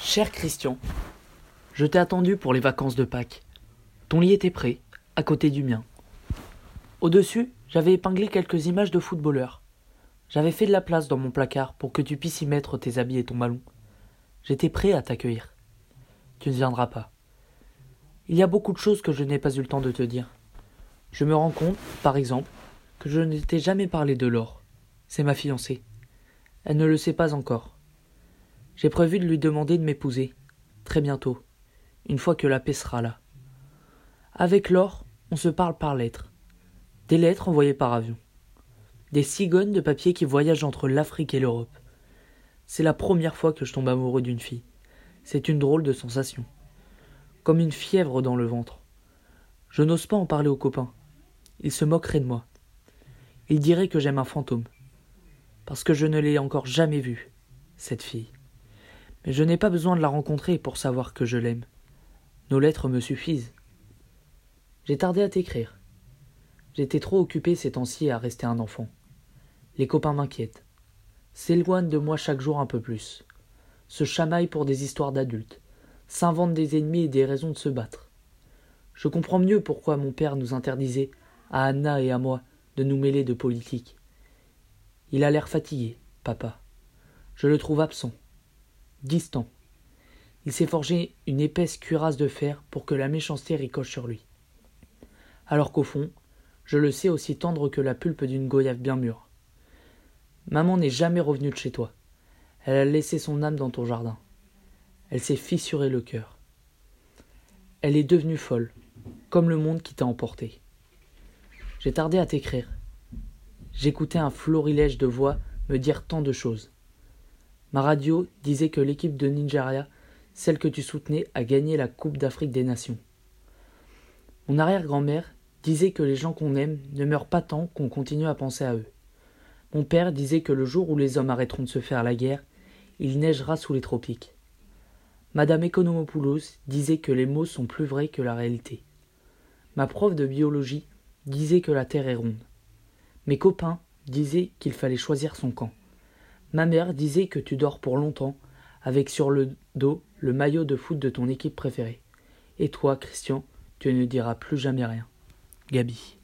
Cher Christian, je t'ai attendu pour les vacances de Pâques. Ton lit était prêt, à côté du mien. Au-dessus, j'avais épinglé quelques images de footballeurs. J'avais fait de la place dans mon placard pour que tu puisses y mettre tes habits et ton ballon. J'étais prêt à t'accueillir. Tu ne viendras pas. Il y a beaucoup de choses que je n'ai pas eu le temps de te dire. Je me rends compte, par exemple, que je ne t'ai jamais parlé de Laure. C'est ma fiancée. Elle ne le sait pas encore. J'ai prévu de lui demander de m'épouser, très bientôt, une fois que la paix sera là. Avec Laure, on se parle par lettres. Des lettres envoyées par avion. Des cigognes de papier qui voyagent entre l'Afrique et l'Europe. C'est la première fois que je tombe amoureux d'une fille. C'est une drôle de sensation. Comme une fièvre dans le ventre. Je n'ose pas en parler aux copains. Ils se moqueraient de moi. Ils diraient que j'aime un fantôme. Parce que je ne l'ai encore jamais vue, cette fille. Mais je n'ai pas besoin de la rencontrer pour savoir que je l'aime. Nos lettres me suffisent. J'ai tardé à t'écrire. J'étais trop occupé ces temps-ci à rester un enfant. Les copains m'inquiètent. S'éloignent de moi chaque jour un peu plus. Se chamaillent pour des histoires d'adultes. S'inventent des ennemis et des raisons de se battre. Je comprends mieux pourquoi mon père nous interdisait, à Anna et à moi, de nous mêler de politique. Il a l'air fatigué, papa. Je le trouve absent, distant. Il s'est forgé une épaisse cuirasse de fer pour que la méchanceté ricoche sur lui. Alors qu'au fond, je le sais aussi tendre que la pulpe d'une goyave bien mûre. Maman n'est jamais revenue de chez toi. Elle a laissé son âme dans ton jardin. Elle s'est fissuré le cœur. Elle est devenue folle, comme le monde qui t'a emporté. J'ai tardé à t'écrire. J'écoutais un florilège de voix me dire tant de choses. Ma radio disait que l'équipe de Nigeria, celle que tu soutenais, a gagné la Coupe d'Afrique des Nations. Mon arrière-grand-mère disait que les gens qu'on aime ne meurent pas tant qu'on continue à penser à eux. Mon père disait que le jour où les hommes arrêteront de se faire la guerre, il neigera sous les tropiques. Madame Economopoulos disait que les mots sont plus vrais que la réalité. Ma prof de biologie disait que la Terre est ronde. Mes copains disaient qu'il fallait choisir son camp. Ma mère disait que tu dors pour longtemps, avec sur le dos le maillot de foot de ton équipe préférée. Et toi, Christian, tu ne diras plus jamais rien. Gabi.